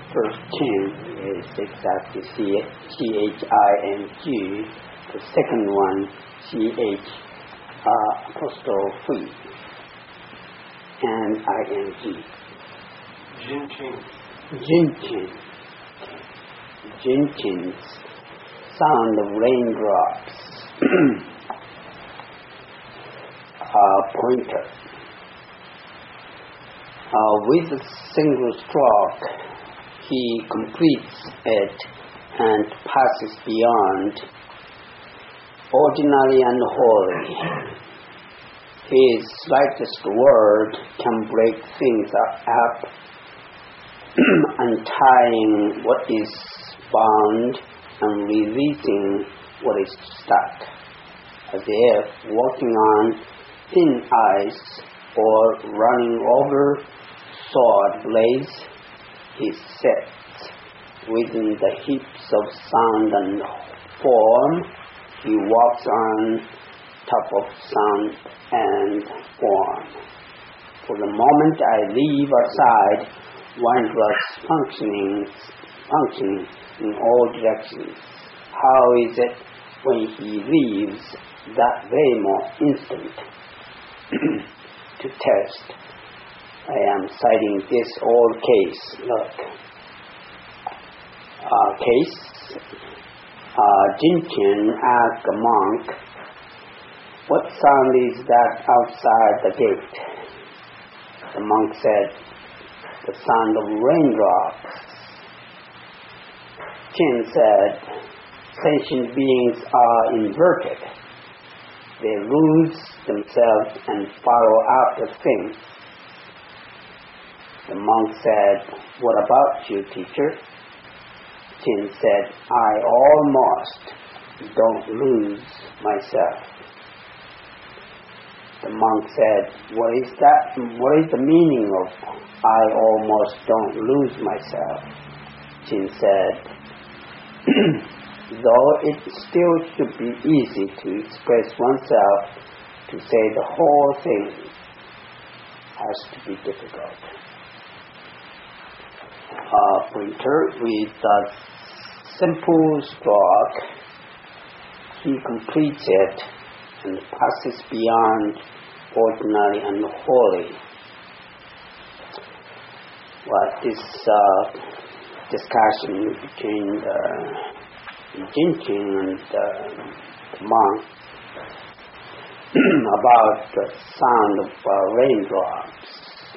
first chin is exactly C-H-I-N-G. The second one, C-H-apostrophe and I-N-G. Jinchin. Jinchin's sound of raindrops. Pointer. With a single stroke, he completes it and passes beyond ordinary and holy. His slightest word can break things up, untying what is bound and releasing what is stuck, as if walking on thin ice or running over sword blades. He sits within the heaps of sound and form. He walks on top of sound and form. For the moment I leave aside wondrous functioning in all directions. How is it when he leaves that very instant to test? I am citing this old case. Look. Case. Jinchin asked a monk, "What sound is that outside the gate?" The monk said, "The sound of raindrops." Chin said, "Sentient beings are inverted. They lose themselves and follow after things." The monk said, "What about you, teacher?" Chin said, "I almost don't lose myself." The monk said, "What is that? What is the meaning of I almost don't lose myself?" Chin said, "Though it still should be easy to express oneself, to say the whole thing has to be difficult." Pointer with a simple stroke, he completes it and passes beyond ordinary and holy. This discussion between the Jinchin and the monk about the sound of raindrops.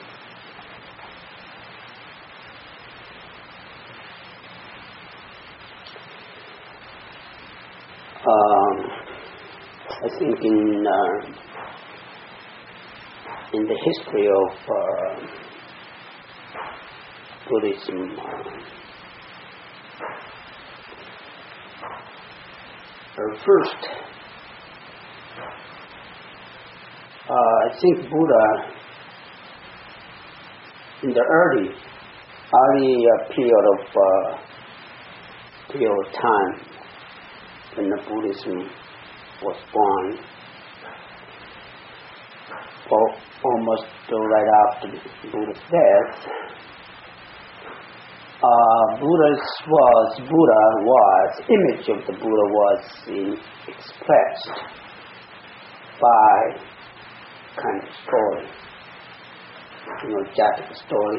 I think in the history of Buddhism, first, I think Buddha, in the early period of time, when the Buddhism was born, almost right after Buddha's death, image of the Buddha was expressed by kind of story. Jataka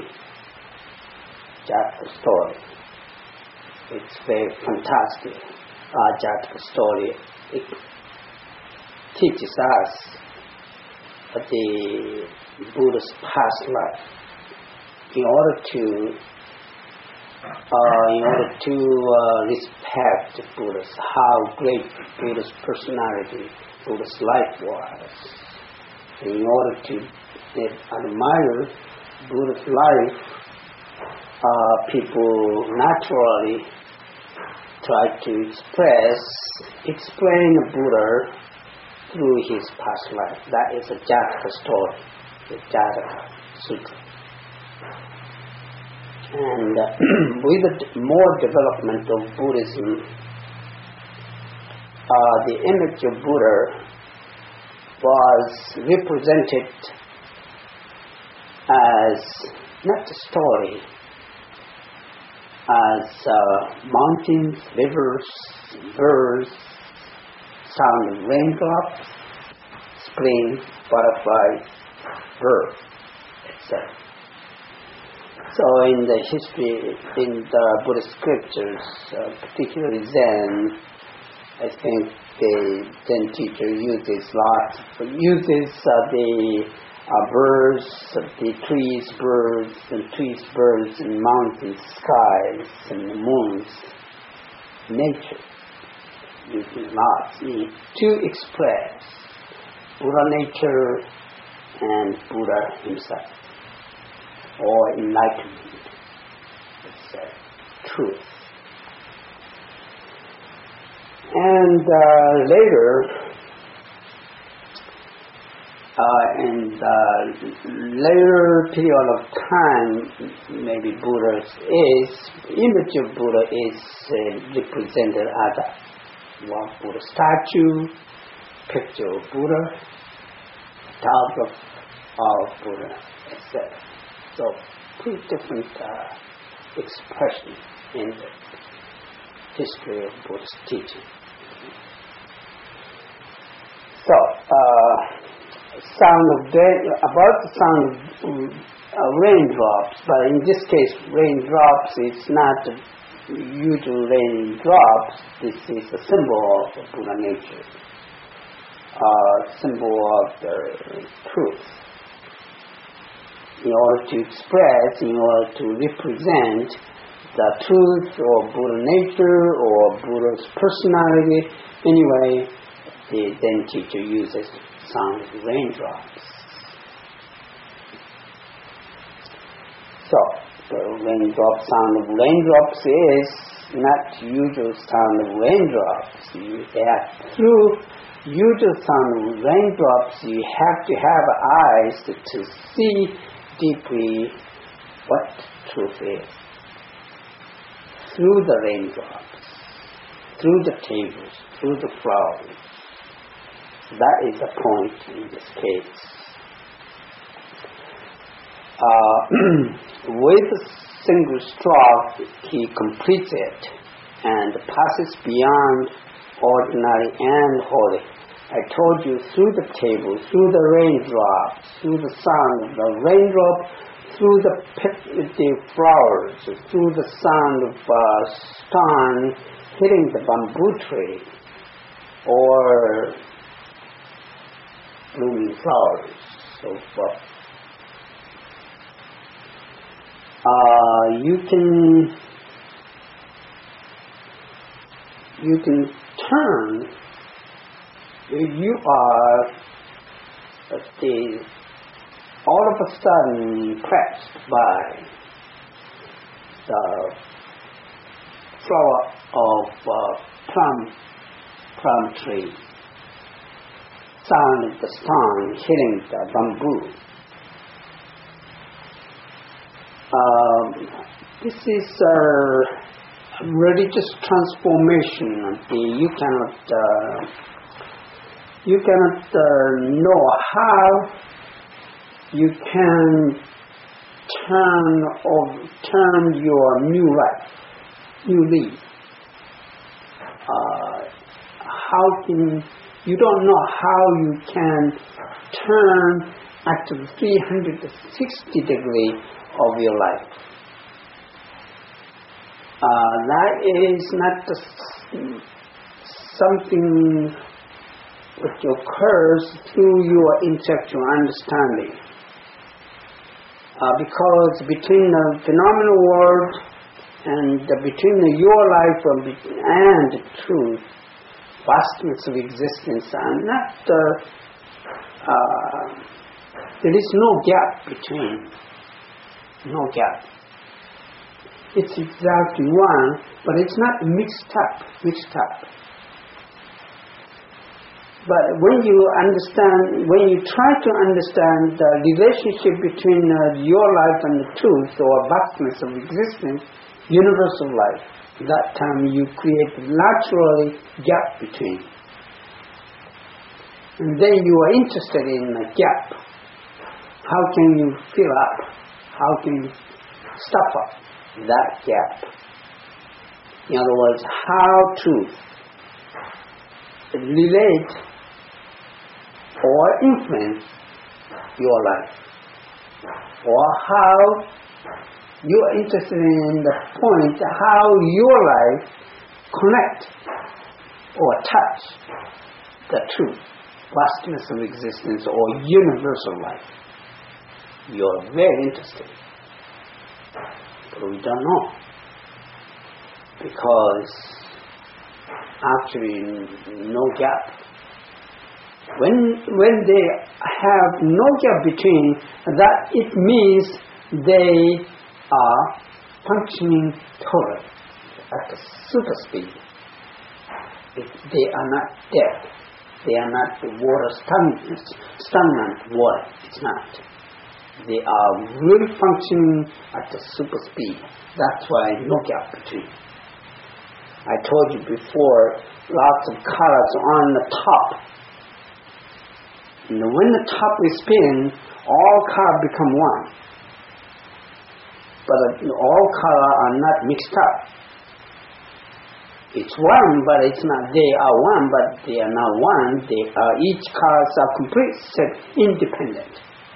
story. It's very fantastic. Jataka story. It teaches us the Buddha's past life. In order to respect Buddha's, how great Buddha's personality, Buddha's life was. In order to admire Buddha's life, people naturally try to explain the Buddha through his past life. That is a Jataka story, the Jataka Sutra. And with the more development of Buddhism, the image of Buddha was represented as not a story, as mountains, rivers, birds, sound of raindrops, spring, butterflies, birds, etc. So in the history, in the Buddhist scriptures, particularly Zen, I think the Zen teacher uses the birds, the trees, birds, and mountains, skies, and the moons, nature, using lots to express Buddha nature and Buddha himself, or enlightenment, it's truth. And later, in the later period of time, maybe image of Buddha is represented as a Buddha statue, picture of Buddha, tablet of Buddha, etc. So, two different expressions in the history of Buddhist teaching. So, about the sound of raindrops, but in this case, raindrops is not the usual raindrops. This is a symbol of Buddha nature, symbol of the truth. In order to express, in order to represent the truth or Buddha nature or Buddha's personality, anyway, the Zen teacher uses sound of raindrops. So, the sound of raindrops is not usual sound of raindrops. Through usual sound of raindrops, you have to have eyes to see deeply what truth is. Through the raindrops, through the tables, through the flowers. That is the point in this case. With a single stroke, he completes it and passes beyond ordinary and holy. I told you through the table, through the raindrops, through the sound of the raindrop, through the flowers, through the sound of stone hitting the bamboo tree, or blooming flowers, so forth. You can turn. You are all of a sudden impressed by the flower of plum tree, sound of the stone hitting the bamboo. This is a religious transformation. You cannot know how you can turn your new life, new leaf. You don't know how you can turn at the 360 degree of your life. That is not something which occurs through your intellectual understanding. Because between the phenomenal world and between your life and the truth, vastness of existence are not, there is no gap between, no gap. It's exactly one, but it's not mixed up. But when you try to understand the relationship between your life and the truth, or vastness of existence, universal life, that time you create naturally gap between. And then you are interested in the gap. How can you fill up? How can you stuff up? that gap. In other words, how truth relate or influence your life, or how you are interested in the point how your life connect or touch the truth, vastness of existence or universal life. You are very interested, but we don't know, because actually no gap. When they have no gap between, that it means they are functioning totally at a super speed. They are not dead. They are not water stagnant water. It's not. They are really functioning at the super speed. That's why no gap between. I told you before, lots of colors on the top. And when the top is spinning, all colors become one. But all colors are not mixed up. It's one, but it's not. They are one, but they are not one. They are, each colors are completely independent.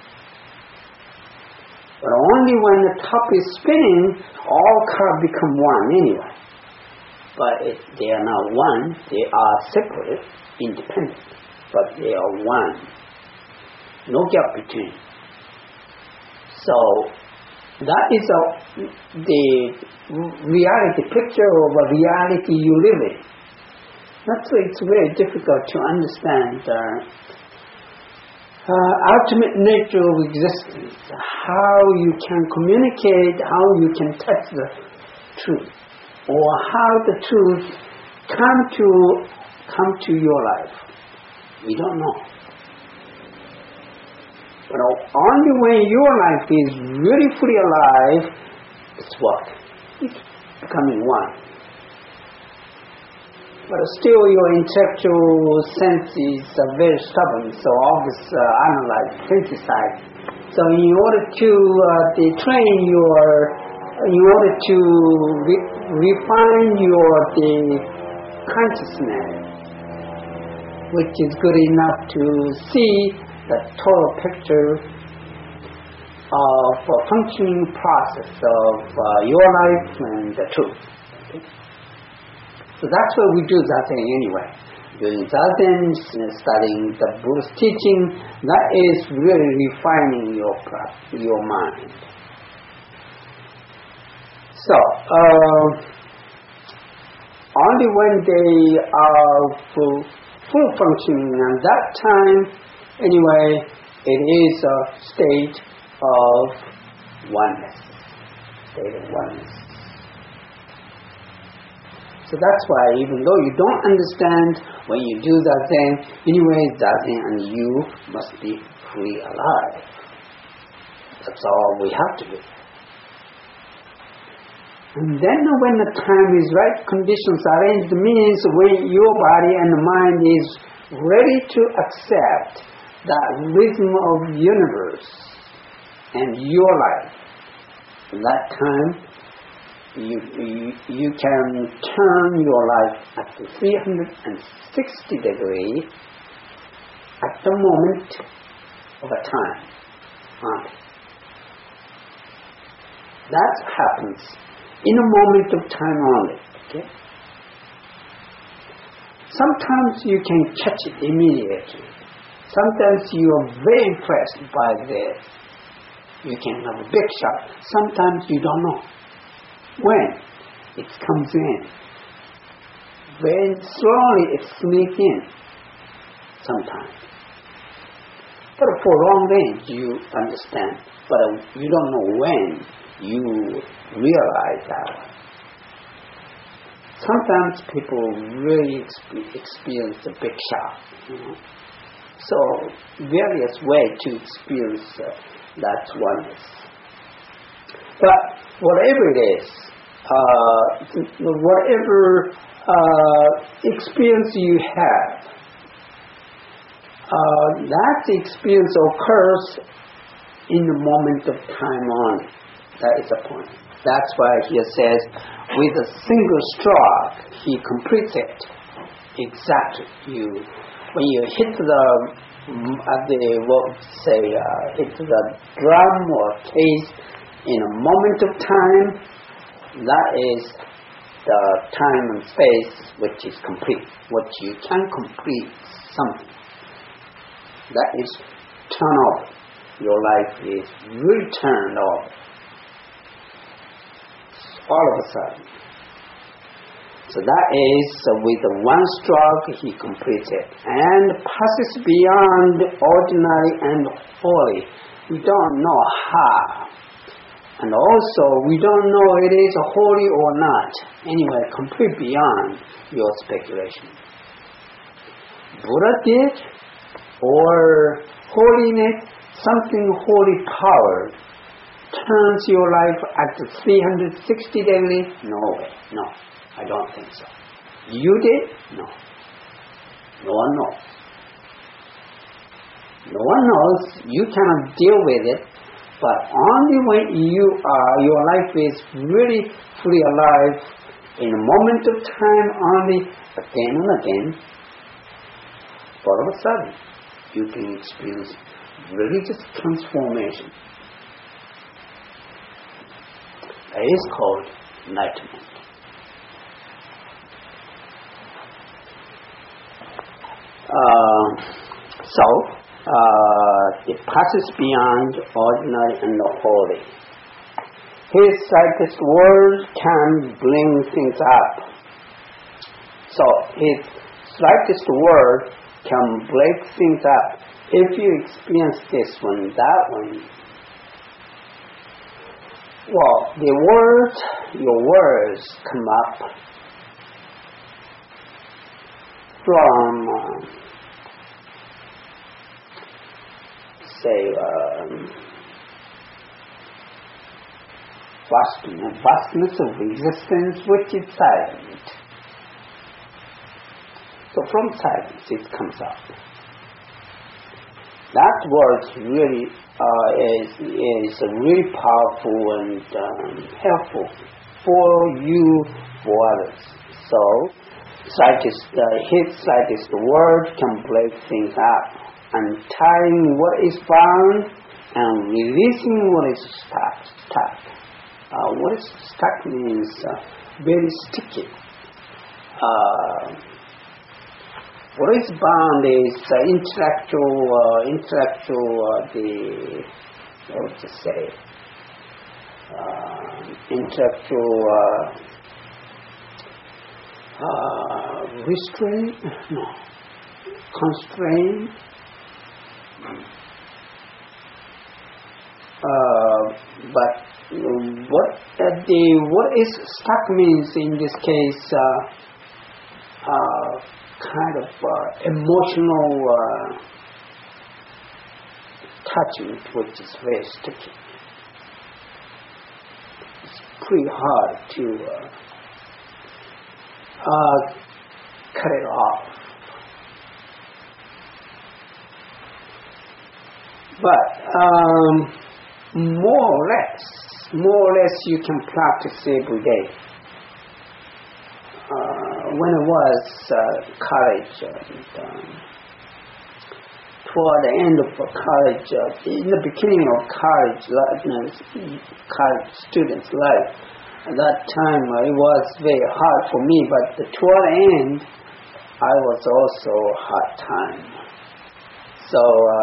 But only when the top is spinning, all colors become one anyway. But they are not one. They are separate, independent, but they are one. No gap between. So that is the reality, picture of a reality you live in. That's why it's very difficult to understand the ultimate nature of existence, how you can communicate, how you can touch the truth, or how the truth come to your life. We don't know. But only when your life is really fully alive, it's what? It's becoming one. But still your intellectual senses are very stubborn, so always analyze, criticize. So in order to train in order to refine the consciousness, which is good enough to see the total picture of a functioning process of your life and the truth. Okay? So that's why we do Zazen anyway. Doing Zazen, studying the Buddha's teaching, that is really refining your mind. So, only when they are full functioning at that time, anyway, it is a state of oneness. So that's why, even though you don't understand, when you do Zazen, anyway, Zazen and you must be fully alive. That's all we have to do. And then when the time is right, conditions arranged, means when your body and the mind is ready to accept that rhythm of universe and your life. At that time, you can turn your life at 360 degrees at the moment of a time. That happens in a moment of time only. Okay? Sometimes you can catch it immediately. Sometimes you are very impressed by this. You can have a big shot. Sometimes you don't know when it comes in. Very slowly it sneaks in sometimes. But for long range you understand. But you don't know when you realize that. Sometimes people really experience a big shock. So, various ways to experience that oneness. But whatever it is, whatever experience you have, that experience occurs in the moment of time only. That is the point. That's why he says, with a single stroke, he completes it. Exactly. When you hit hit the drum or case in a moment of time, that is the time and space which is complete. What you can complete something. That is turn off. Your life is really turned off. All of a sudden. So that is with one stroke he completes it and passes beyond ordinary and holy. We don't know how. And also we don't know it is holy or not. Anyway, complete beyond your speculation. Buddha did, or holiness, something holy power turns your life at 360 degree? No way. No, I don't think so. You did? No. No one knows. No one knows. You cannot deal with it. But only when your life is really fully alive, in a moment of time, only again and again, all of a sudden, you can experience religious transformation. That is called enlightenment. It passes beyond ordinary and the holy. His slightest word can bring things up. So his slightest word can break things up. If you experience this one, that one, well, your words come up from, vastness of existence which is silent. So from silence it comes up. That word really is really powerful and helpful for you, for others. So his slightest word can break things up, untying what is bound and releasing what is stuck. What is stuck means very sticky. What is bound is intellectual restraint? No. Constraint? But what is stuck means in this case kind of emotional attachment which is very sticky. It's pretty hard to cut it off. But more or less you can practice every day. When I was college, toward the end of college, in the beginning of college students' life, at that time it was very hard for me, but toward the end, I was also a hard time. So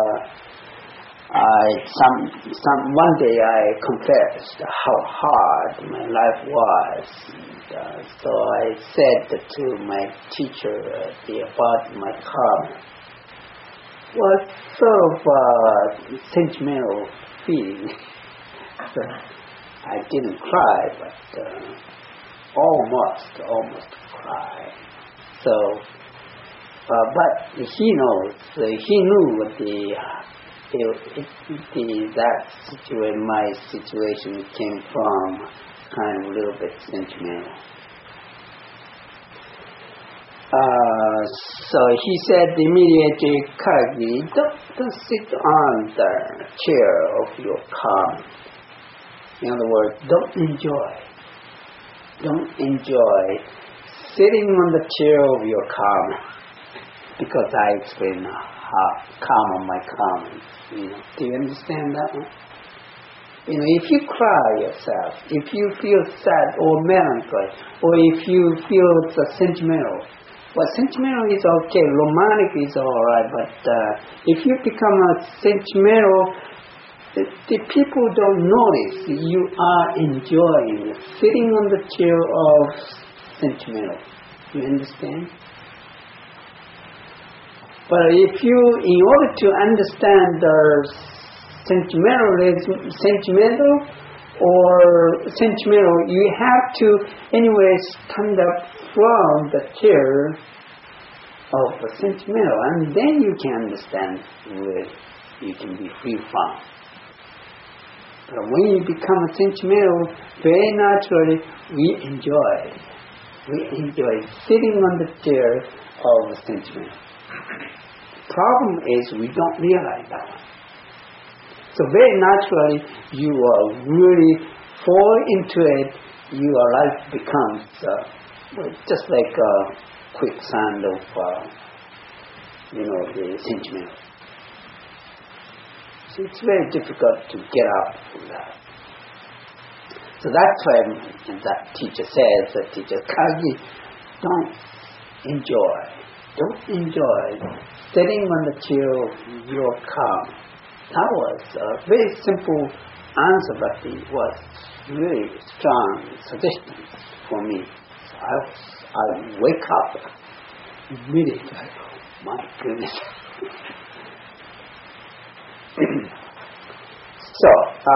one day I confessed how hard my life was. So I said to my teacher about my karma. Was sort of sentimental feeling. So I didn't cry, but almost cry. So, but he knew my situation came from kind of a little bit sentimental. So he said immediately, Karagi, don't sit on the chair of your karma. In other words, don't enjoy sitting on the chair of your karma, because I explain how karma, my karma. Do you understand that one? If you cry yourself, if you feel sad or melancholy, or if you feel sentimental, well, sentimental is okay, romantic is alright, but if you become sentimental, the people don't notice you are enjoying sitting on the chair of sentimental. You understand? But if you, in order to understand the sentimental, you have to anyway stand up from the chair of the sentimental, and then you can understand where you can be free from. But when you become a sentimental, very naturally we enjoy sitting on the chair of the sentimental. Problem is we don't realize that one. So very naturally, you are really fall into it. Your life becomes just like a quicksand of, the sentiment. So it's very difficult to get out from that. So that's why that teacher says, Kagi, don't enjoy sitting on the chair of your karma. That was a very simple answer, but it was really strong suggestion for me. So I wake up immediately. Oh my goodness. So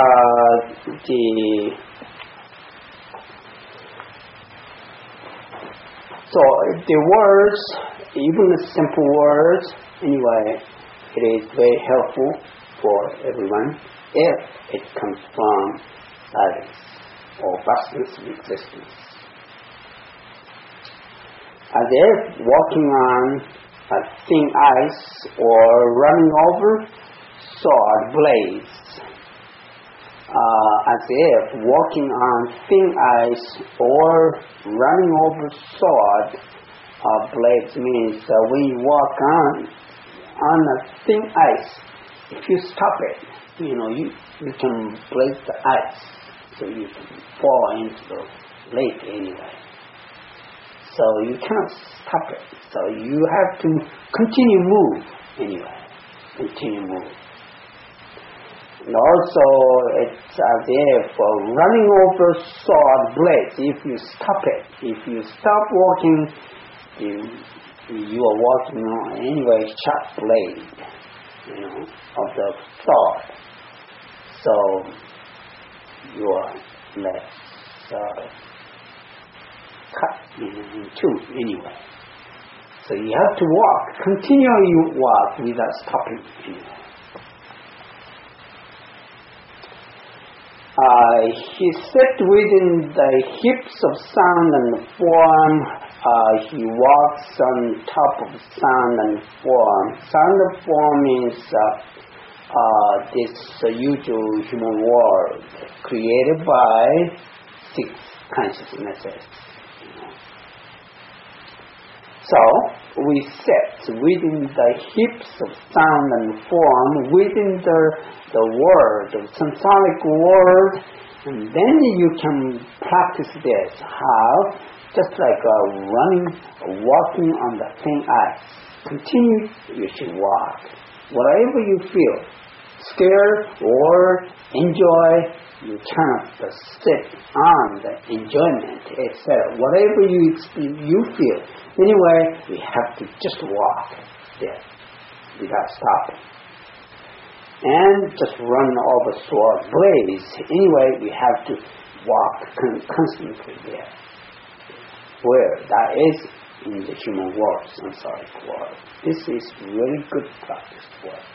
the words, even the simple words, anyway, it is very helpful for everyone if it comes from silence or vastness of existence. As if walking on a thin ice or running over sword blades. As if walking on thin ice or running over sword blades means when you walk on a thin ice, if you stop it, you can break the ice, so you can fall into the lake anyway. So you cannot stop it. So you have to continue move anyway. And also, it's as if running over sword blades. If you stop it, if you stop walking, you are walking on anyway sharp blade, of the sword. So you are less cut in two anyway. So you have to continually walk without stopping anyway. He sat within the hips of sound and form. He walks on top of sound and form. Sound and form is this usual human world created by 6 consciousnesses. So we sit within the hips of sound and form, within the world, the samsaric world, and then you can practice this. How? Just like walking on the thin ice. Continue, you should walk. Whatever you feel, scared or enjoy, you cannot sit on the enjoyment, etc. Whatever you feel. Anyway, we have to just walk there without stopping. And just run over sword blades. Anyway, we have to walk constantly there. Where that is in the human world, samsaric world. This is really good practice for us.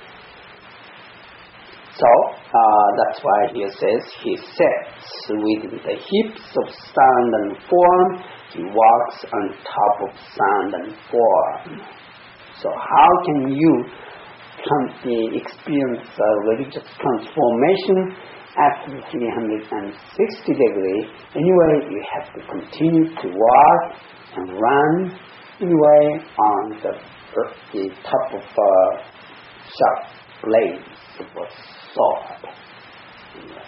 So, that's why he says, he sits within the hips of sound and form, he walks on top of sound and form. So how can you experience religious transformation at 360 degrees. Anyway, you have to continue to walk and run anyway on the top of a sharp blade of a sword. Anyway.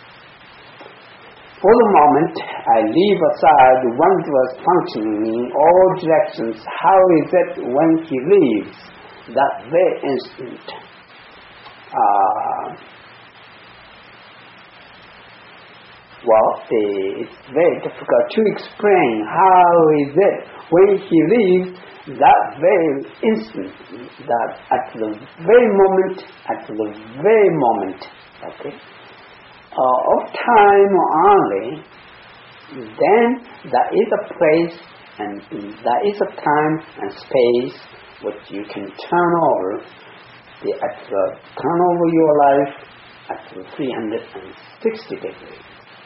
For the moment, I leave aside one was functioning in all directions. How is it when he leaves? That very instant. It's very difficult to explain. How is it when he leaves? That very instant, that at the very moment, okay, of time only, then there is a place and there is a time and space which you can turn over. Turn over your life at 360 degrees.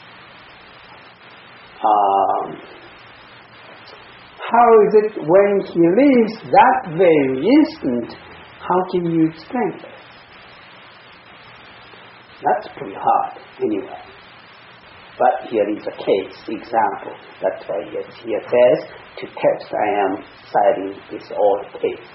How is it when he leaves that very instant? How can you explain this? That's pretty hard anyway. But here is a case example. That's why here says to text I am citing this old case.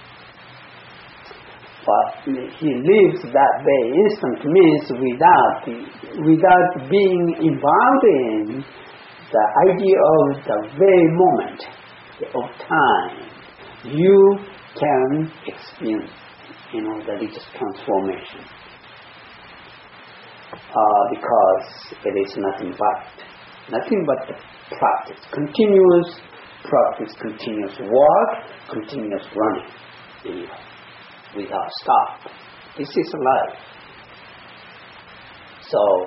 But he leaves that very instant means without being involved in the idea of the very moment of time, you can experience, the religious transformation. Because it is nothing but the practice, continuous practice, continuous walk, continuous running, without stop. This is life. So,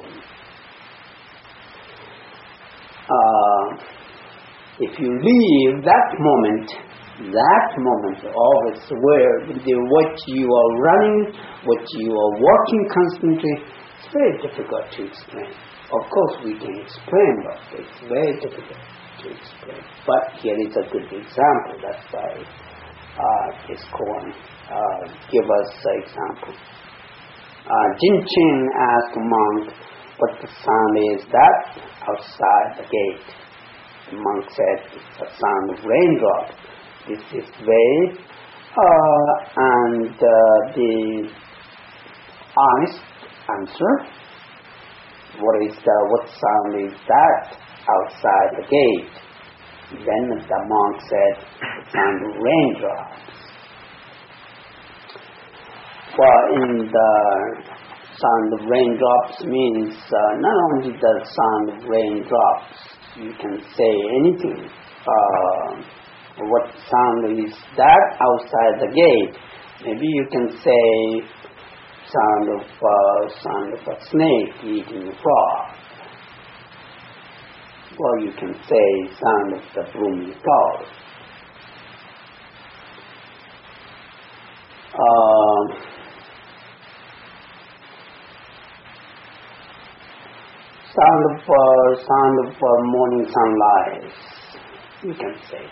if you leave that moment always where what you are running, what you are walking constantly, it's very difficult to explain. Of course we can explain, but it's very difficult to explain. But here is a good example. That's why this koan give us an example. Jinchen asked monk what the sound is that outside the gate. The monk said it's the sound of raindrop. This is very and the honest answer. What sound is that outside the gate? Then the monk said the sound of raindrops. Well, in the sound of raindrops means not only the sound of raindrops. You can say anything. What sound is that outside the gate? Maybe you can say sound of a snake eating a frog. Or you can say sound of the blooming flower. Sound of morning sunrise, you can say.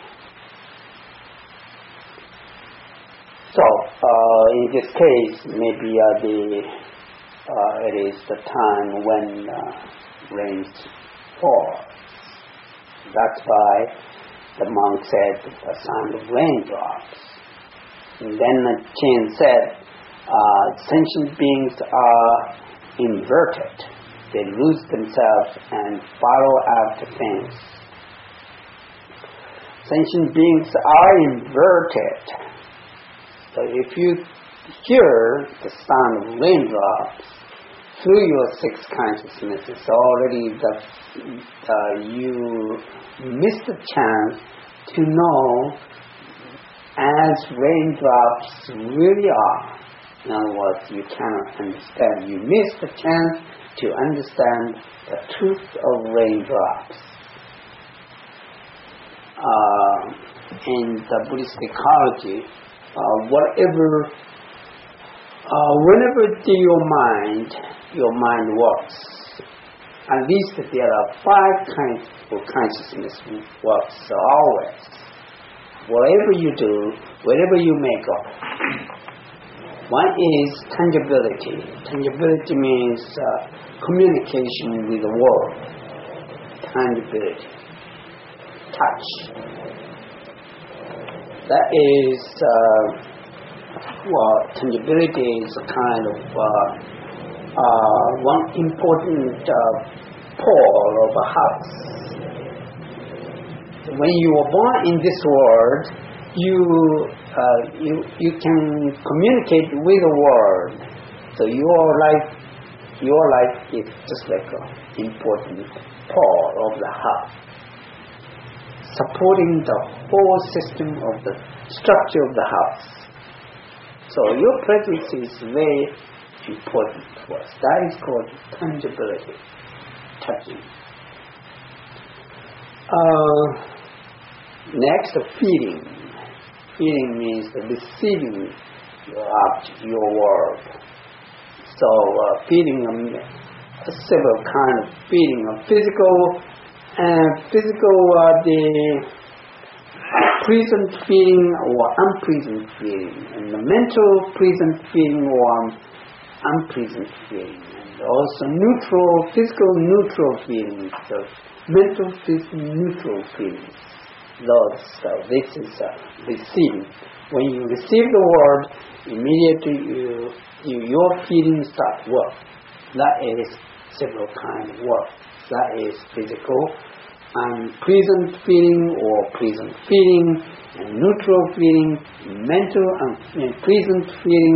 So, in this case, maybe it is the time when rain falls. That's why the monk said the sound of raindrops. And then Chen said, sentient beings are inverted. They lose themselves and follow after things. Sentient beings are inverted. So if you hear the sound of raindrops through your six consciousnesses, already you missed the chance to know as raindrops really are. In other words, you cannot understand. You missed the chance to understand the truth of raindrops. In the Buddhist ecology, whenever your mind works, at least there are 5 kinds of consciousness works always. Whatever you do, wherever you may go, One is tangibility. Tangibility means communication with the world. Tangibility. Touch. That is, tangibility is a kind of one important pole of a house. When you were born in this world, you can communicate with the world. So your life is just like an important pole of the house, supporting the whole system of the structure of the house. So your presence is very important to us. That is called tangibility, touching. Next, feeling. Feeling means receiving your object, your world. So feeling, several kind of feeling, physical, the present feeling or unpresent feeling, and the mental present feeling or unpresent feeling, and also physical neutral feelings, so mental physical neutral feelings. This is receiving. When you receive the word, immediately your feelings start work. That is several kind of work. That is physical, present feeling or present feeling, and neutral feeling, mental and present feeling,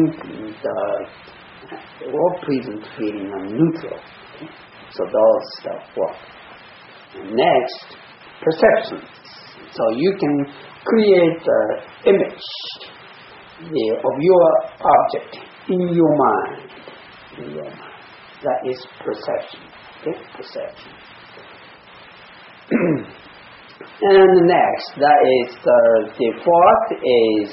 or present feeling and neutral. Okay? So those stuff work. Next, perceptions. So you can create an image of your object in your mind. That is perception. Okay? Perception. And next, that is the fourth is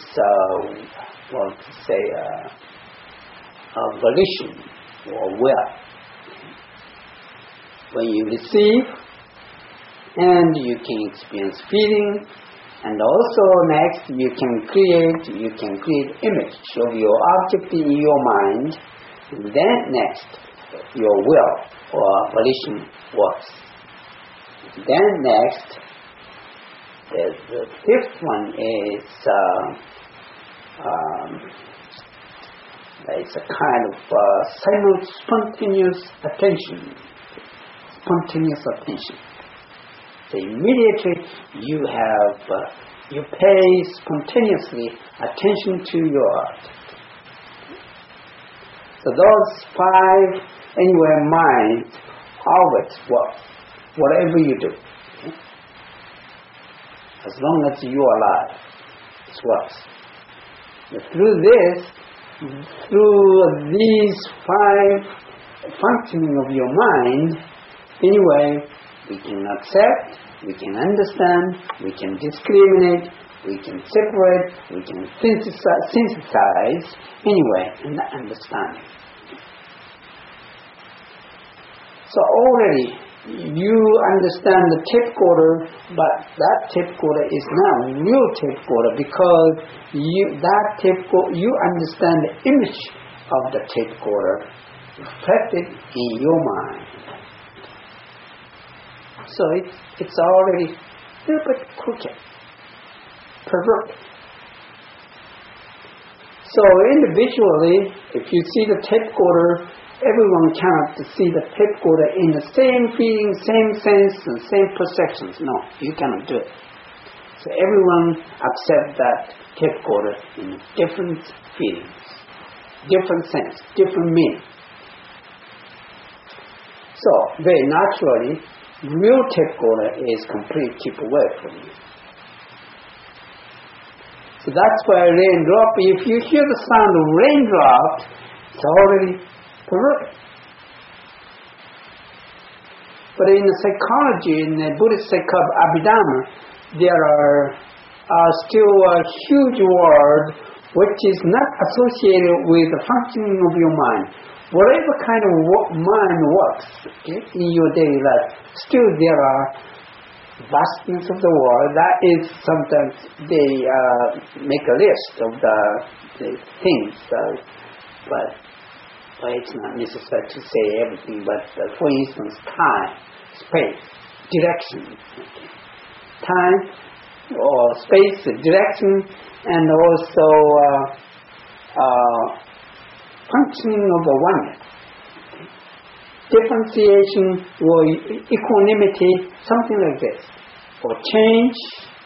volition or will. When you receive, and you can experience feeling, and also next you can create image of your object in your mind, and then next your will or volition works. Then next, the fifth one is it's a kind of spontaneous attention. Spontaneous attention. So immediately you pay spontaneously attention to your object. So those five mind always work. Whatever you do, okay? As long as you are alive, it works. But through these five functioning of your mind, anyway, we can accept, we can understand, we can discriminate, we can separate, we can synthesize, anyway, in the understanding. So already you understand the tape recorder, but that tape recorder is not real tape recorder because you understand the image of the tape recorder reflected in your mind. So it's already a little bit crooked, perverted. So individually, if you see the tape recorder, everyone cannot see the tape recorder in the same feeling, same sense, and same perceptions. No, you cannot do it. So everyone accepts that tape recorder in different feelings, different sense, different meaning. So very naturally, real tape recorder is completely keep away from you. So that's why raindrop, if you hear the sound of raindrop, it's already perverted. But in the psychology, in the Buddhist psychology, Abhidhamma, there are still a huge world which is not associated with the functioning of your mind. Whatever kind of mind works in your daily life, still there are vastness of the world. That is sometimes they make a list of the things but it's not necessary to say everything. But for instance, time, space, direction, time or space, direction, and also functioning of a oneness. Differentiation or equanimity, something like this, or change,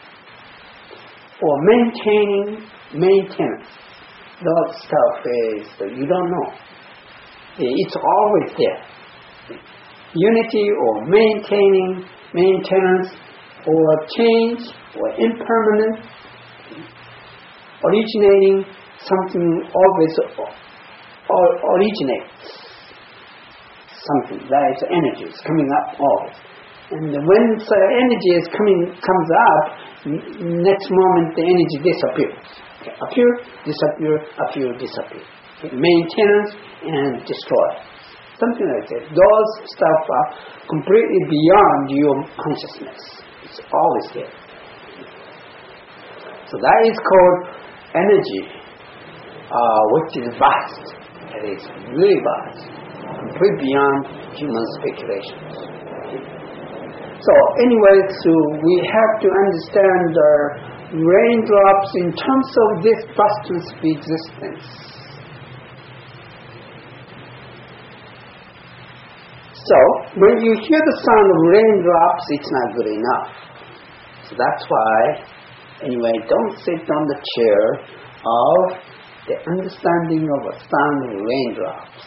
or maintenance. That stuff is, you don't know. It's always there. Unity or maintaining, maintenance, or change, or impermanence, originating, something always originates. Something that is energy is coming up always, and when energy comes up, next moment the energy disappears. Okay. Appear, disappear, appear, disappear. Okay. Maintenance and destroy. Something like that. Those stuff are completely beyond your consciousness. It's always there. So that is called energy, which is vast. It is really vast. Complete beyond human speculations. So anyway, we have to understand the raindrops in terms of this vastness of existence. So when you hear the sound of raindrops, it's not good enough. So that's why, anyway, don't sit on the chair of the understanding of a sound of raindrops.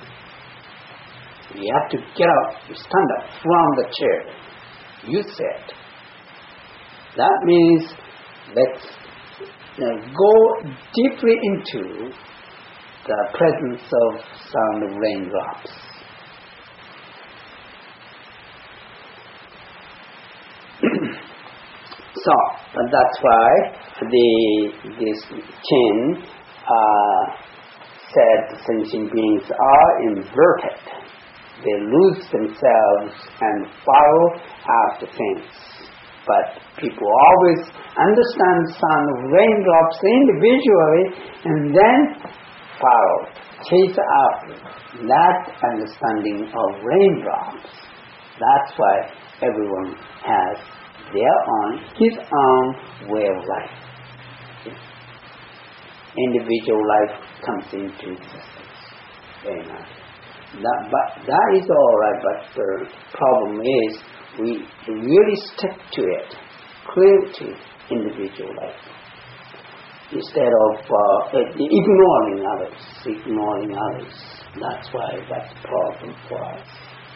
You have to get up, you stand up from the chair. You said. That means let's go deeply into the presence of sound of raindrops. So that's why this Qin said sentient beings are inverted. They lose themselves and follow after things. But people always understand the sound of raindrops individually and then follow, chase after that understanding of raindrops. That's why everyone has his own way of life. Individual life comes into existence. Very nice. That is all right, but the problem is we really stick to it, cling to individual life, instead of ignoring others. That's why that's a problem for us.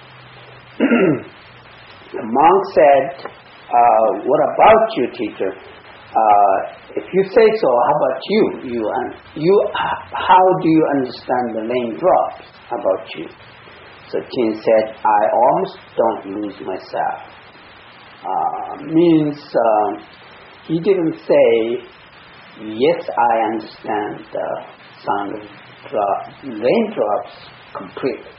The monk said, what about you, teacher? If you say so, how about you? How do you understand the raindrops? How about you? So Qin said, I almost don't lose myself. Means he didn't say, yes, I understand the sound of raindrops completely.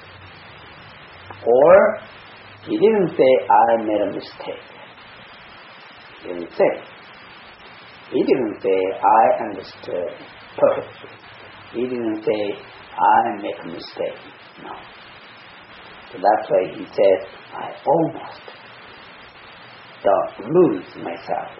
Or he didn't say, I made a mistake. He didn't say. He didn't say, I understood perfectly. He didn't say, I make a mistake. No. So that's why he said, I almost don't lose myself.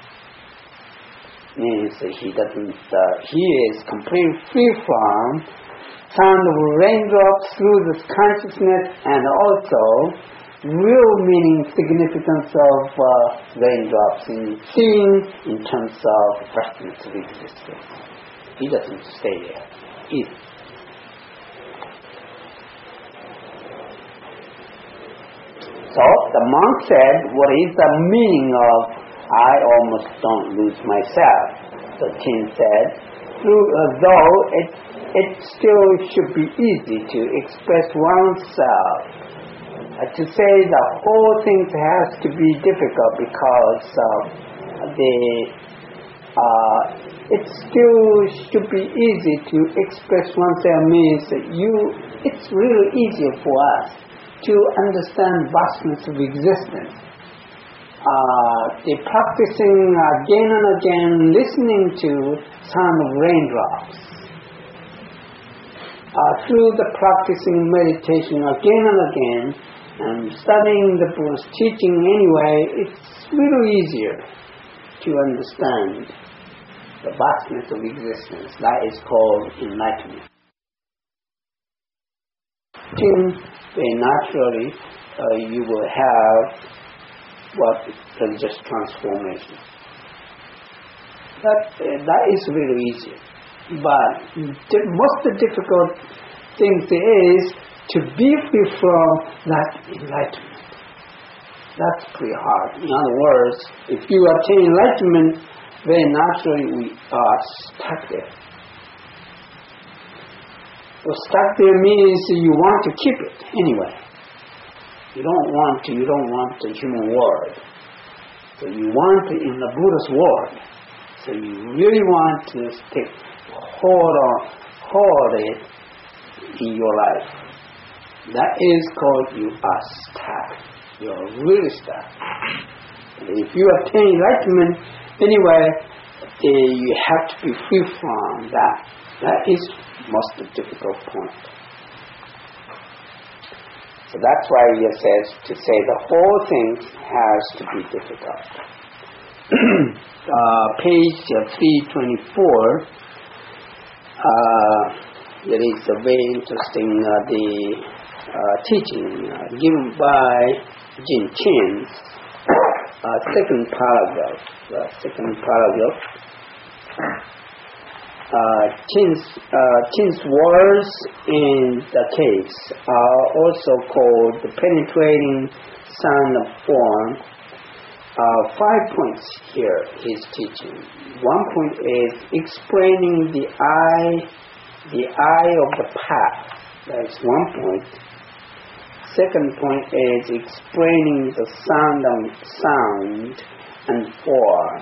Means he doesn't, he is completely free from sound of raindrops through this consciousness, and also real meaning, significance of raindrops in seeing in terms of vastness of existence. He doesn't stay there either. So the monk said, what is the meaning of I almost don't lose myself? So Qin said, though it still should be easy to express oneself. To say the whole thing has to be difficult because it still should be easy to express oneself means that it's really easier for us to understand vastness of existence. The practicing again and again, listening to sound of raindrops. through the practicing meditation again and again, and studying the Buddha's teaching anyway, it's a little easier to understand the vastness of existence. That is called enlightenment. Very naturally, you will have what religious transformation. That is really easy. But the most difficult thing is to be free from that enlightenment. That's pretty hard. In other words, if you attain enlightenment, very naturally we are stuck there. So stuck there means you want to keep it anyway. You don't want the human world. So you want it in the Buddha's world. So you really want to take hold it in your life. That is called you are stuck. You are really stuck. And if you attain enlightenment, anyway, you have to be free from that. That is most difficult point. So that's why he says to say the whole thing has to be difficult. Page 324. There is a very interesting teaching given by Jin Chen. Second paragraph. Chin's words in the case are also called the penetrating sound of form. 5 points here he's teaching. 1 point is explaining the eye of the path. That's 1 point. Second point is explaining the sound and form.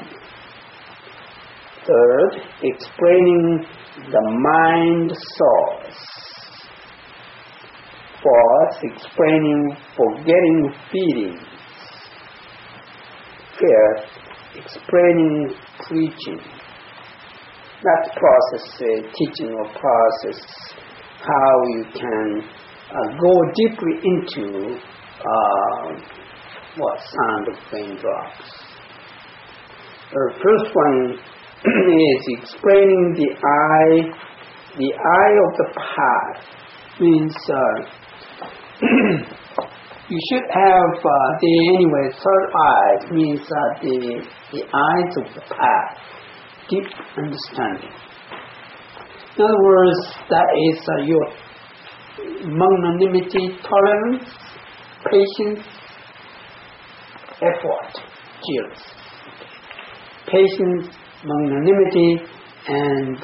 Third, explaining the mind source. Fourth, explaining forgetting feelings. Fifth, explaining preaching. That process, teaching or process, how you can go deeply into sound of raindrops. The first one is explaining the eye of the path. Means you should have third eye means the eyes of the path, deep understanding. In other words, that is your magnanimity, tolerance, patience, effort, skills. Patience, magnanimity, and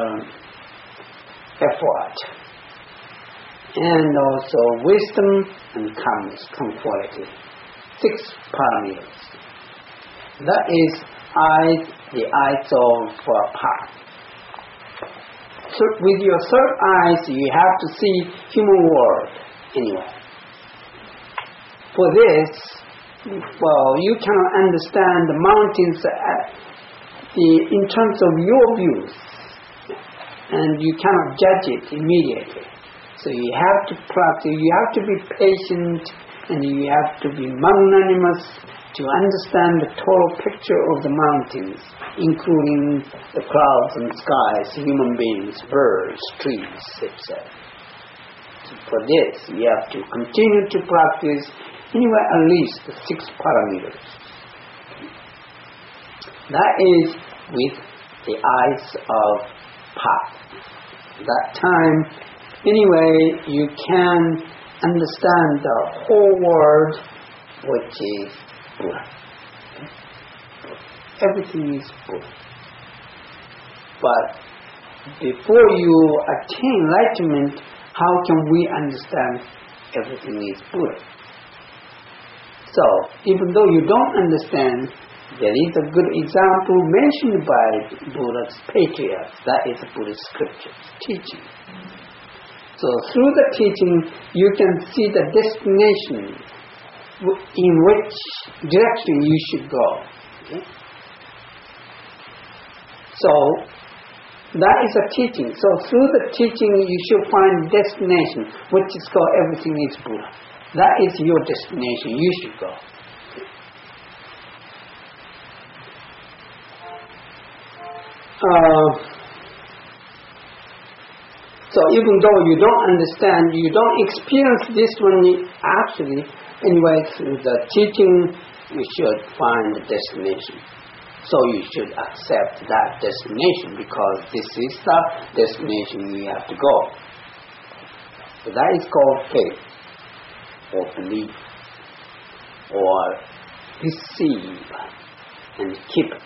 effort. And also wisdom and calmness, tranquility. 6 parameters. That is the eyes of path. So with your third eyes, you have to see human world anyway. For this, you cannot understand the mountains in terms of your views, and you cannot judge it immediately. So you have to practice, you have to be patient, and you have to be magnanimous to understand the total picture of the mountains, including the clouds and skies, human beings, birds, trees, etc. So for this, you have to continue to practice anyway at least the 6 parameters. That is with the eyes of path. That time, anyway, you can understand the whole world, which is Buddha. Everything is Buddha. But before you attain enlightenment, how can we understand everything is Buddha? So, even though you don't understand, there is a good example mentioned by Buddha's patriarchs. That is Buddhist scripture teaching. So through the teaching, you can see the destination in which direction you should go. Okay? So, That is a teaching. So through the teaching you should find destination, which is called everything is Buddha. That is your destination. You should go. So even though you don't understand, you don't experience this one actually, anyway, through the teaching, you should find the destination. So you should accept that destination because this is the destination you have to go. So that is called faith, or belief, or receive and keep it.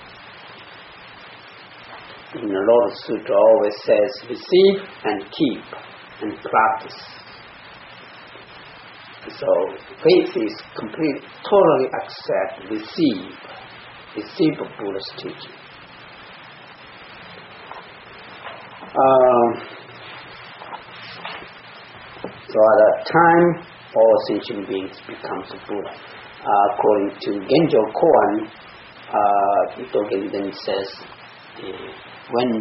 In the Lotus Sutra always says receive and keep and practice. So faith is complete, totally accept, receive of Buddha's teaching. So at that time, all sentient beings becomes Buddha. According to Genjo Koan, Dogen then says, when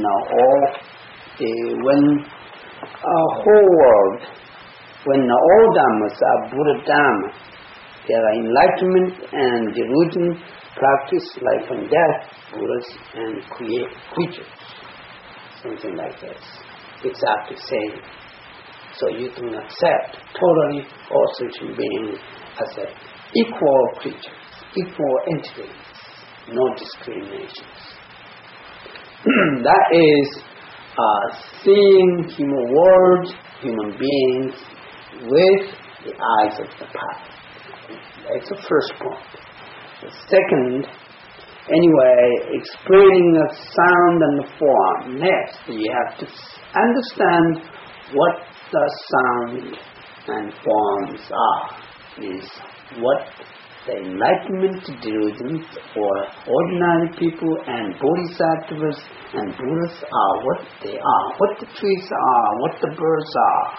whole world, when all dhammas are Buddha Dhamma, there are enlightenment and delusion, practice, life and death, Buddhas, and create creatures. Something like this. Exactly same. So you can accept totally all sentient beings as equal creatures, equal entities, no discriminations. That is seeing human world, human beings with the eyes of the path. That's the first point. The second, anyway, explaining the sound and the form. Next, you have to understand what the sound and forms are. Is what the enlightenment delusions or ordinary people and bodhisattvas and Buddhas are, what they are, what the trees are, what the birds are.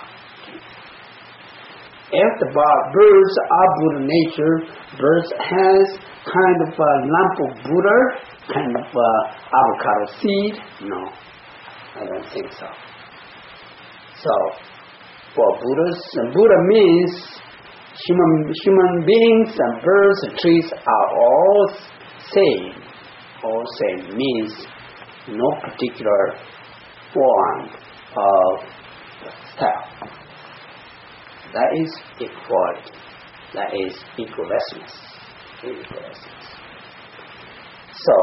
If the birds are Buddha nature, birds has kind of a lump of Buddha, kind of avocado seed. No, I don't think so. So, for Buddhas, Buddha means human beings and birds and trees are all same. All same means no particular form of style. That is equality. That is equalessence. So,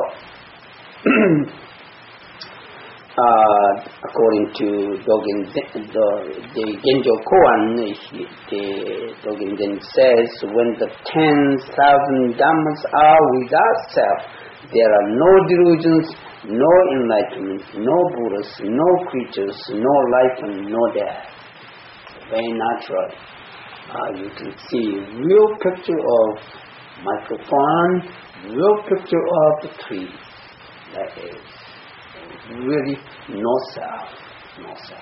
according to Dogen, the Genjo Koan, Dogen then says, when the 10,000 dhammas are without self, there are no delusions, no enlightenment, no Buddhas, no creatures, no life and no death. Very natural. You can see real picture of microphone, real picture of the tree. That is really no self. No self.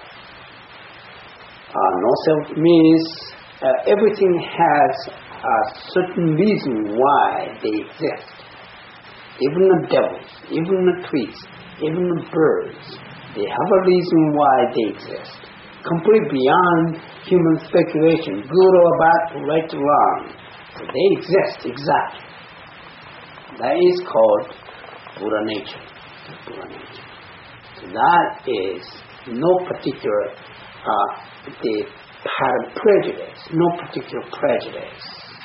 No self means everything has a certain reason why they exist. Even the devils, even the trees, even the birds, they have a reason why they exist. Complete beyond human speculation, good or bad, right or wrong. So they exist exactly. That is called Buddha nature. Buddha nature. So that is no particular the pattern prejudice, no particular prejudice.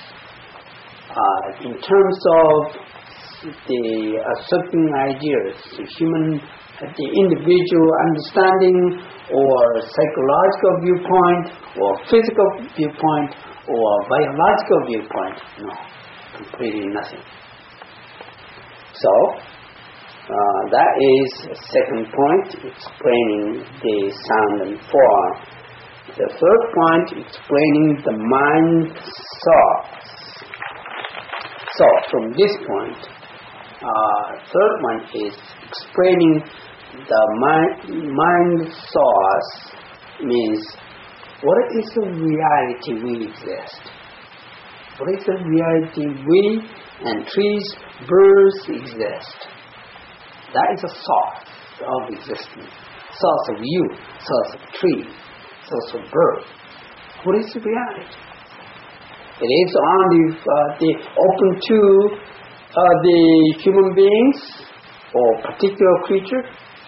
In terms of the certain ideas, the individual understanding or psychological viewpoint or physical viewpoint or biological viewpoint, no, completely nothing. So, that is the second point, explaining the sound and form. The third point, explaining the mind thoughts. So, from this point, third one is explaining the mind source, means what is the reality we exist? What is the reality we and trees, birds exist? That is a source. of existence, source of you, source of tree, source of bird. What is reality? It is only open to the human beings or particular creature?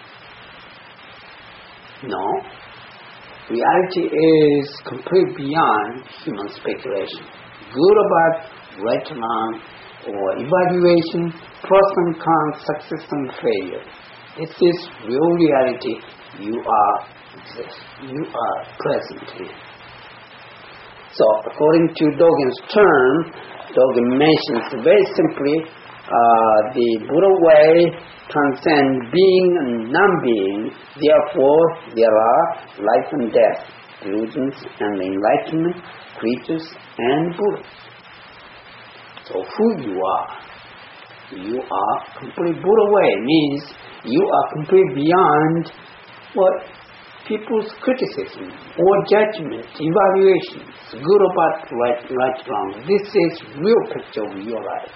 No. Reality is completely beyond human speculation. Good or bad, right or wrong, or evaluation, pros and cons, success and failure. This is real reality. You are exist. You are present here. So, according to Dogen's term, Dogen mentions very simply the Buddha way transcends being and non-being. Therefore, there are life and death, delusions and enlightenment, creatures and Buddha. So, who you are complete Buddha way means you are completely beyond what people's criticism or judgment, evaluations, good or bad, right, wrong. This is real picture of your life.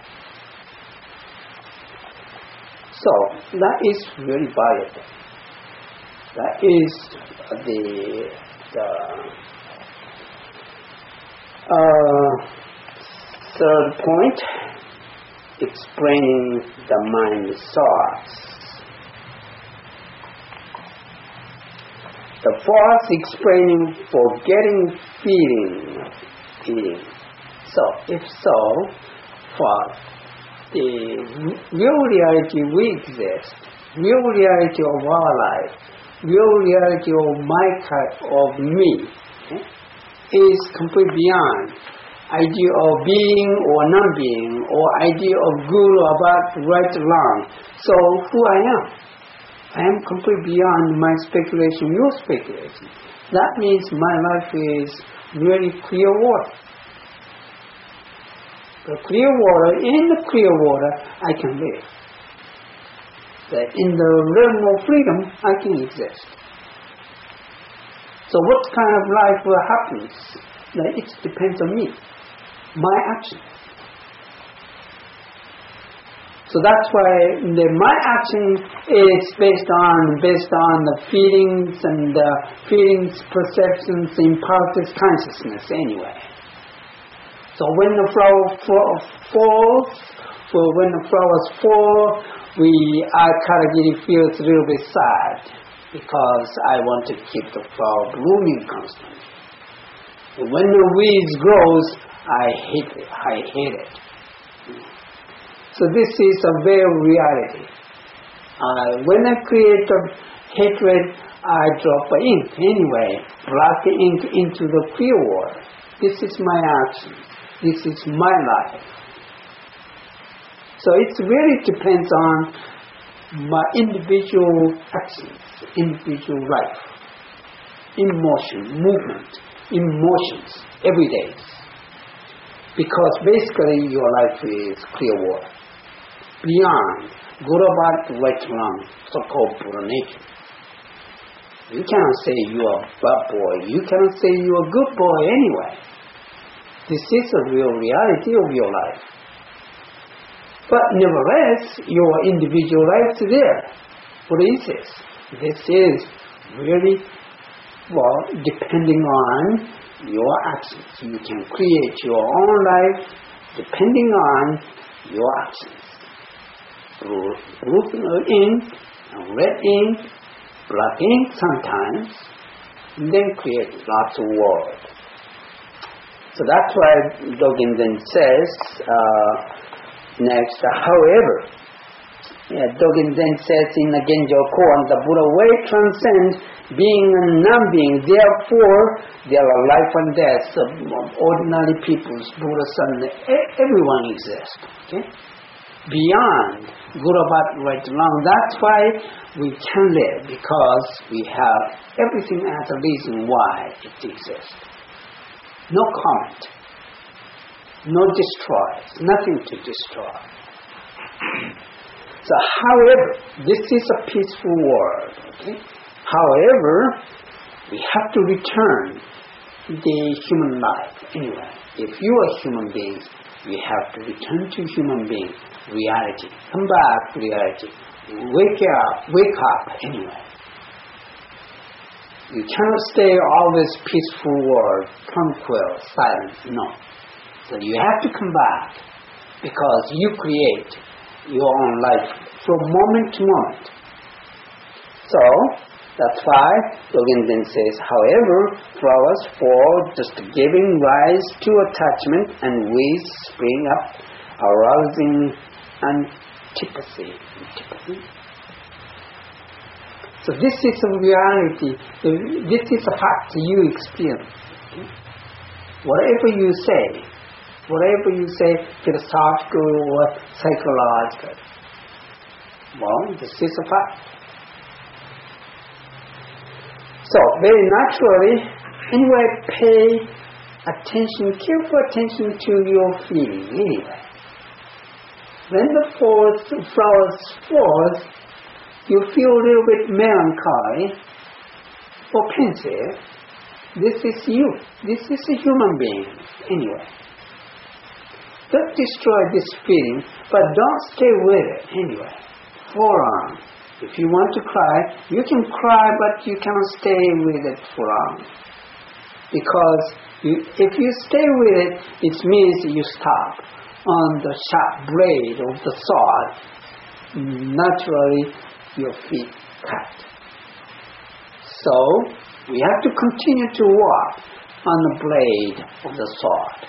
So that is very valuable. That is the third point, explaining the mind source. The fourth, explaining forgetting feeling. So, if so, for the real reality we exist, real reality of our life, real reality of me, is completely beyond idea of being or non-being, or idea of good or bad, right or wrong. So, who I am? I am completely beyond my speculation, your speculation. That means my life is really clear water. The clear water, in the clear water, I can live. In the realm of freedom, I can exist. So what kind of life happens? It depends on me, my actions. So that's why my action is based on the feelings and perceptions, impulses, consciousness anyway. So when the flowers fall, I kind of feel a little bit sad because I want to keep the flower blooming constantly. When the weeds grows, I hate it. So this is a very reality. When I create a hatred, I drop ink anyway, black ink into the clear water. This is my action. This is my life. So it really depends on my individual actions, individual life, emotion, movement, emotions, every day. Because basically your life is clear water. Beyond good or bad, right or wrong, so-called Buddha nature. You cannot say you are a bad boy. You cannot say you are a good boy anyway. This is a real reality of your life. But nevertheless, your individual life is there. What is this? This is really, depending on your actions. You can create your own life depending on your actions. Blue ink, red ink, black ink sometimes, and then create lots of words. So that's why Dogen then says, next, however, Dogen then says in the Genjo Koan, the Buddha way transcends being and non-being. Therefore, there are life and death of ordinary peoples, Buddha, Son, everyone exists. Okay? Beyond good or bad, right or wrong. That's why we can live, because we have everything as a reason why it exists. No comment, no destroy, nothing to destroy. So, however, this is a peaceful world. Okay? However, we have to return the human life anyway. If you are human beings, you have to return to human being, reality. Come back to reality. Wake up anyway. You cannot stay always peaceful or tranquil, silent, no. So you have to come back because you create your own life from moment to moment. So, that's why Dogen then says, however, flowers fall just giving rise to attachment and weeds spring up, arousing antipathy. So this is a reality, this is a fact you experience. Whatever you say, philosophical or psychological, well, this is a fact. So, very naturally, anyway, pay attention, careful attention to your feeling, anyway. When the flowers fall, you feel a little bit melancholy or pensive. This is you. This is a human being, anyway. Don't destroy this feeling, but don't stay with it, anyway. Forearm. If you want to cry, you can cry, but you cannot stay with it for long. Because if you stay with it, it means you stop on the sharp blade of the sword. Naturally, your feet cut. So, we have to continue to walk on the blade of the sword.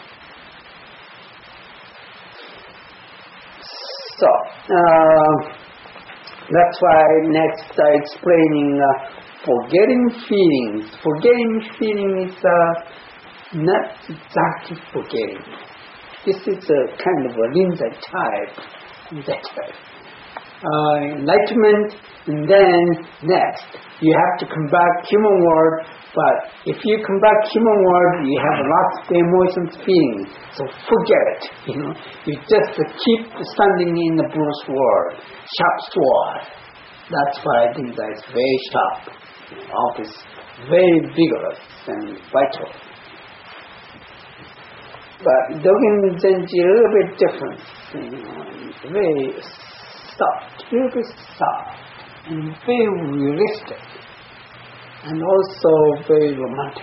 So, that's why next explaining forgetting feelings. Forgetting feeling is not exactly forgetting. This is a kind of a Lindsay type. Enlightenment, and then next you have to come back human world. But if you come back human world, you have lots of emotions, feelings. So forget it. You just keep standing in the Buddha's world. Sharp sword. That's why I think that it's very sharp. Always very vigorous and vital. But Dogen Zenji a little bit different. Very soft, a little bit soft, and very realistic. And also very romantic.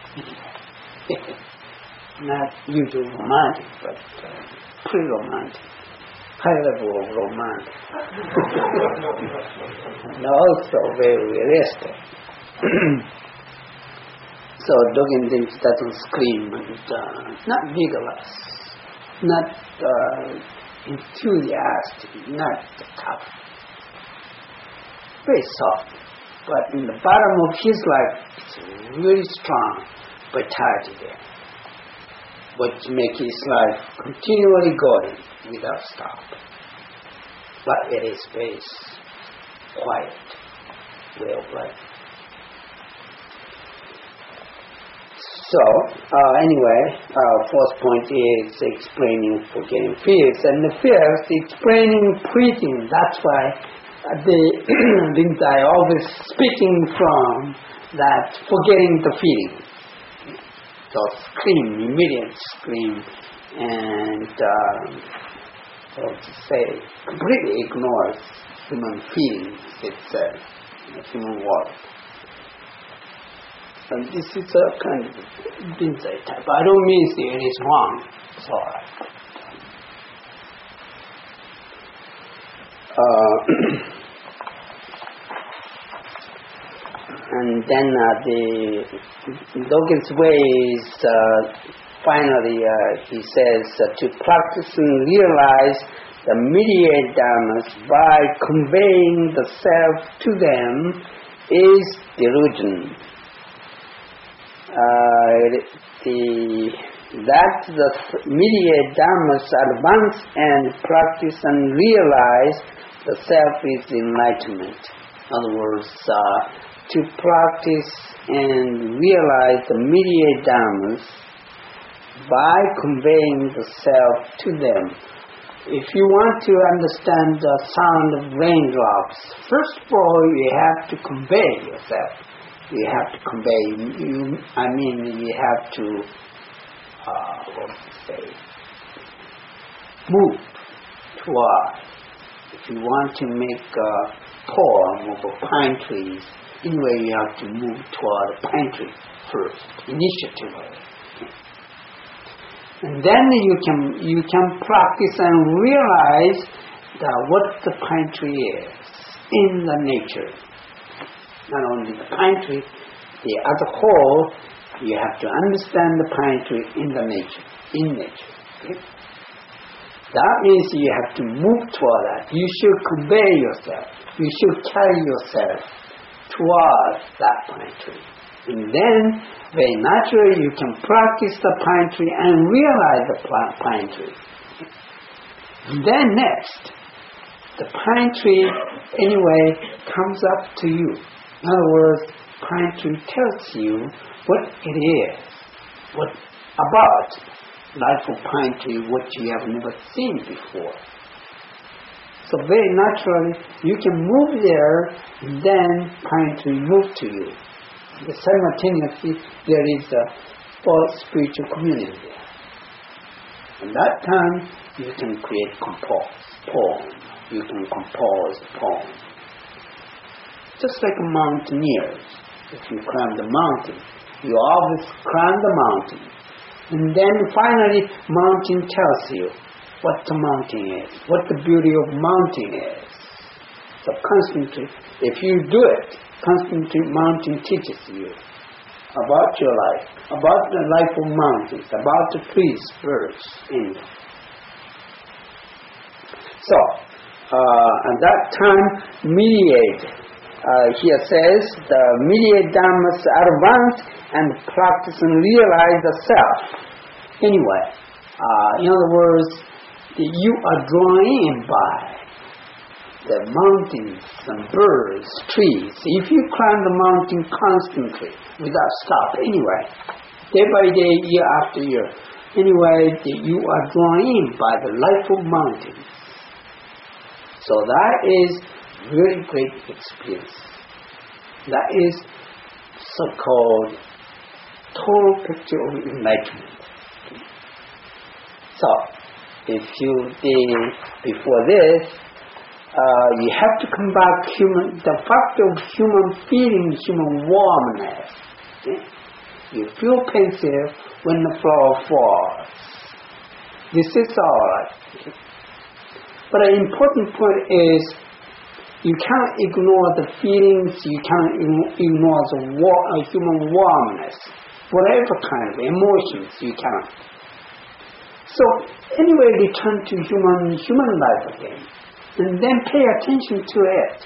Not usually romantic, but pretty romantic. High level of romance. And also very realistic. So Dogen Zenji doesn't scream and not vigorous, not enthusiastic, not tough. Very soft. But in the bottom of his life, it's really strong vitality there, which makes his life continually going without stop. But it is very quiet way of life. So, anyway, fourth point is explaining forgetting fears. And the fears, explaining breathing. That's why I always speaking from that forgetting the feeling. So scream, immediate scream, and completely ignores human feelings itself, human world. And this is a kind of Binzai type. I don't mean it is wrong. It's all right. And then the Dogen's way is finally he says to practice and realize the mediate dharmas by conveying the self to them is delusion. That the mediate dharmas advance and practice and realize the self is enlightenment. In other words, to practice and realize the mediate dharmas by conveying the self to them. If you want to understand the sound of raindrops, first of all you have to convey yourself. You have to convey, you have to, move toward. If you want to make a poem of pine trees, anyway, you have to move toward a pine tree first, initiatively. And then you can practice and realize that what the pine tree is in the nature. Not only the pine tree, as a whole, you have to understand the pine tree in the nature, in nature. Okay? That means you have to move toward that. You should convey yourself. You should carry yourself towards that pine tree. And then, very naturally, you can practice the pine tree and realize the pine tree. And then next, the pine tree, anyway, comes up to you. In other words, pine tree tells you what it is, what about life of pine tree, what you have never seen before. So very naturally, you can move there, and then pine tree move to you. Simultaneously, there is a full spiritual community there. At that time, you can create poem. You can compose poem. Just like mountaineers. If you climb the mountain, you always climb the mountain. And then finally, mountain tells you what the mountain is, what the beauty of mountain is. So constantly, if you do it, constantly mountain teaches you about your life, about the life of mountains, about the trees, birds, animals. So, at that time, here says, the mediate dhammas advance and practice and realize the self. Anyway, in other words, you are drawn in by the mountains and birds, trees. If you climb the mountain constantly, without stop, anyway, day by day, year after year, anyway, you are drawn in by the life of mountains. So that is really great experience. That is so-called total picture of enlightenment. So, if you did before this, you have to come back the fact of human feeling, human warmness. Okay? You feel pensive when the flower falls. This is all right. Okay? But an important point is, you can't ignore the feelings, you can't ignore the human warmness, whatever kind of emotions you cannot. So anyway, return to human life again, and then pay attention to it.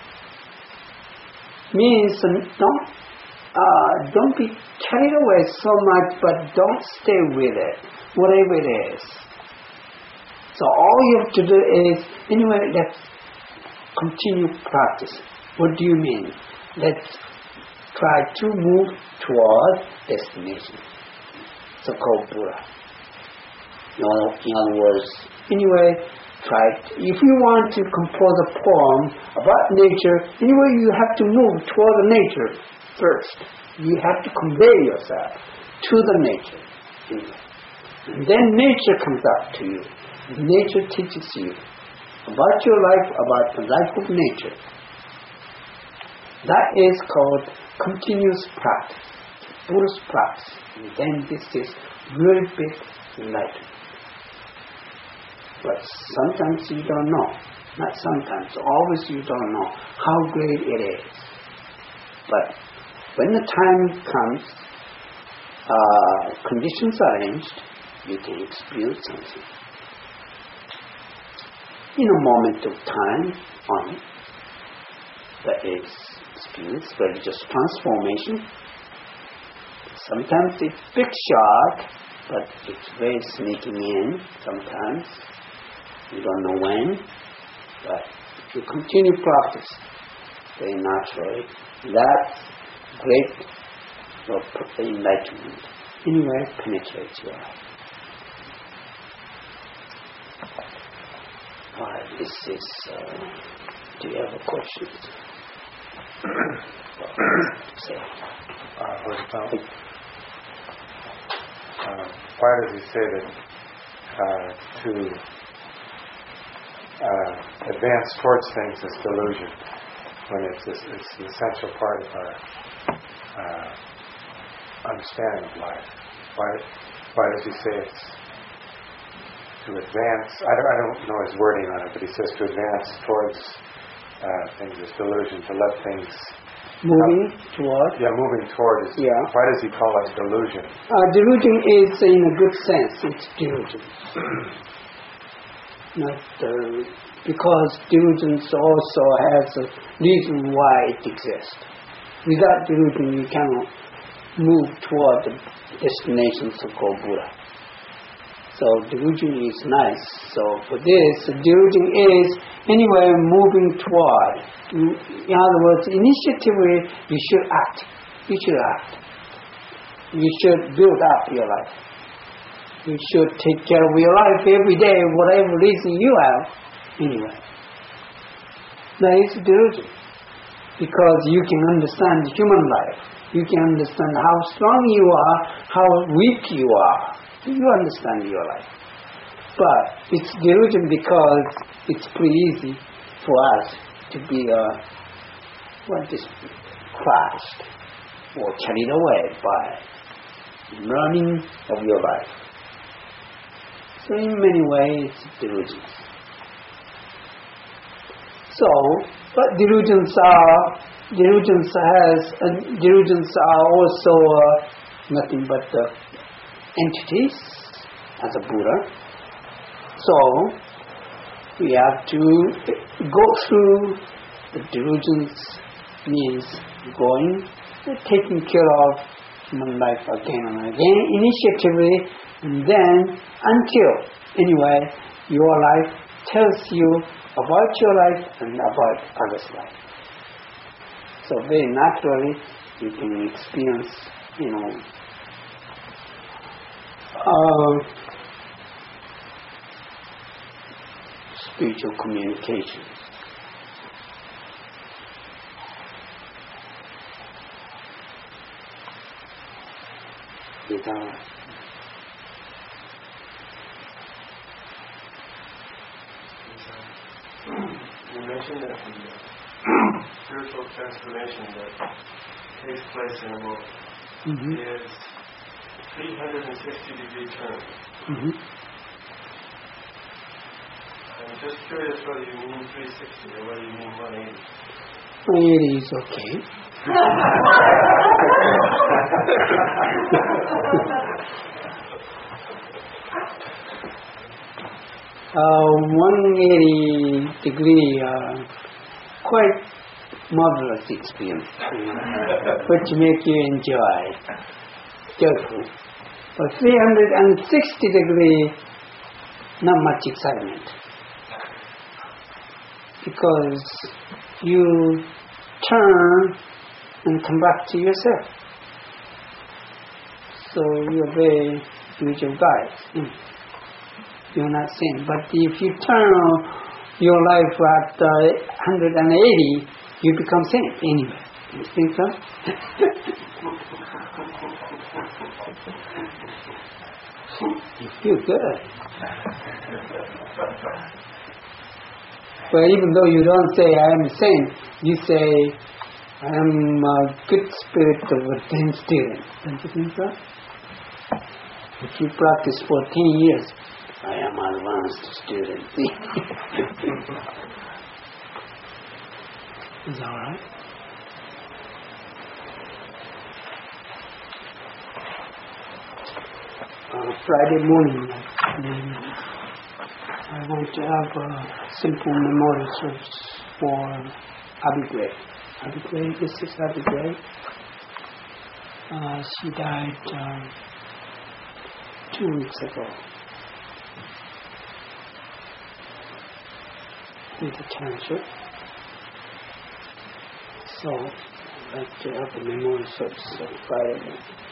Means don't be carried away so much, but don't stay with it, whatever it is. So all you have to do is, anyway, let's continue practice. What do you mean? Let's try to move toward destination. So-called Buddha. In other words, anyway, if you want to compose a poem about nature, anyway, you have to move toward the nature first. You have to convey yourself to the nature. Anyway. And then nature comes up to you. Nature teaches you about your life, about the life of nature. That is called continuous practice, Buddhist practice. And then this is really big enlightenment. But sometimes you don't know. Not sometimes, always you don't know how great it is. But when the time comes, conditions are arranged, you can experience something. In a moment of time, that is experience religious transformation. Sometimes it's big shock, but it's very sneaking in sometimes. You don't know when, but if you continue practice, very naturally, that great enlightenment anyway penetrates your life. This is, do you have a question? Why does he say that to advance towards things is delusion, when it's an essential part of our understanding of life. Why does he say it's to advance? I don't know his wording on it, but he says to advance towards things is delusion, to let things... Moving toward? Yeah, moving toward is... Yeah. Why does he call it delusion? Delusion is, in a good sense, it's delusion. Not because delusion also has a reason why it exists. Without delusion, you cannot move toward the destination so-called Buddha. So delusion is nice. So for this, delusion is anyway moving toward. In other words, initiatively you should act. You should act. You should build up your life. You should take care of your life every day, whatever reason you have. Anyway, that is delusion. Because you can understand human life. You can understand how strong you are, how weak you are. You understand your life. But it's delusion because it's pretty easy for us to be crushed or carried away by learning of your life. So in many ways, it's delusions. So, but delusions are also nothing but entities as a Buddha. So we have to go through the delusions, means taking care of human life again and again, initiatively, and then until anyway your life tells you about your life and about others' life. So very naturally you can experience, spiritual communication. You mentioned that the spiritual transformation that takes place in a moment is 360-degree turn. I'm just curious whether you mean 360 or whether you mean 180. 180 is okay. 180 degree, quite marvelous experience, which make you enjoy, joyful. But 360 degree, not much excitement, because you turn and come back to yourself. So you're very spiritual guide. You're not sane. But if you turn your life at 180, you become sane anyway. You think so? You feel good. But even though you don't say I am sane, you say I am a good spirit of a 10 student. Don't you think so? If you practice for 10 years, I am an advanced student. Is that all right? Friday morning, I want to have a simple memorial service for Abby Gray. This is Abby Gray. She died 2 weeks ago with a cancer. So I'd like to have a memorial service on Friday morning.